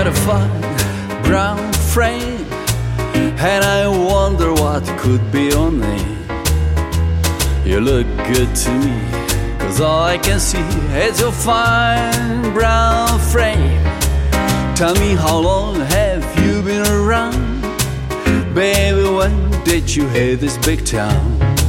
a fine brown frame, and I wonder what could be your name. You look good to me, 'cause all I can see is your fine brown frame. Tell me, how long have you been around? Baby, when did you hit this big town?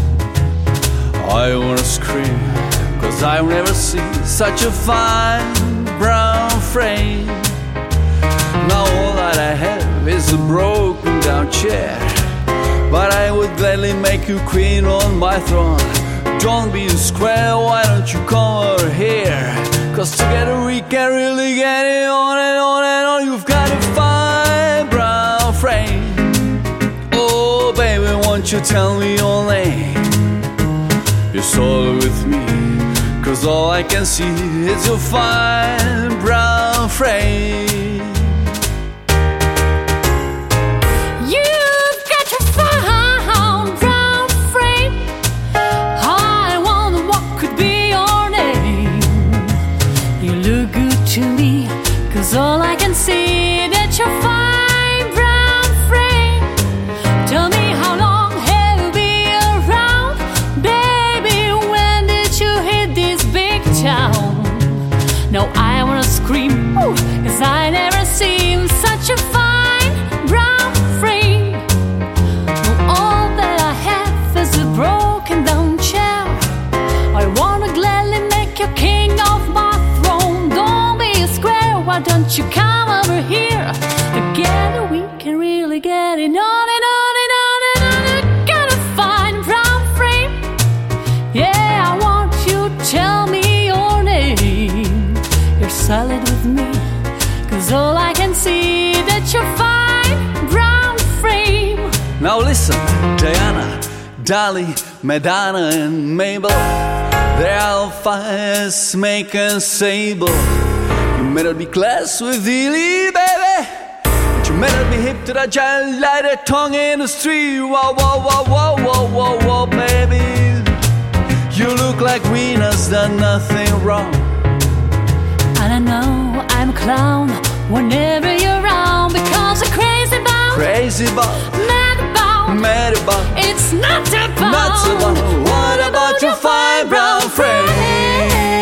I wanna scream, 'cause I've never seen such a fine brown frame. Now all that I have is a broken down chair, but I would gladly make you queen on my throne. Don't be a square, why don't you come over here? 'Cause together we can really get it on and on and on. You've got a fine brown frame. Oh baby, won't you tell me your name? You're solo with me, 'cause all I can see is your fine brown frame. You've got your fine brown frame. I wonder what could be your name. You look good to me, 'cause all I can see is that your fine brown frame. Tell me, how long have you been around? Baby, when did you hit this big town? Now I wanna scream, ooh, 'cause I never seen such a fine brown frame. Now all that I have is a broken down chair. I wanna gladly make you king of my throne. Don't be a square, why don't you come over here? Together we can really get it on and on and on and on. I got a fine brown frame. Yeah, I want you to tell me your name. You're solid with me, 'cause all I can see that you're fine brown frame. Now listen, Diana, Dolly, Madonna and Mabel, they're all fine, Snake and Sable. You better be class with Ely, baby, but you better be hip to that giant light a tongue in the street. Whoa, whoa, whoa, whoa, whoa, whoa, whoa, baby. You look like Venus, done nothing wrong. And I know I'm a clown whenever you're around, because I'm crazy about, mad about. It's not about, what about your fine brown frame?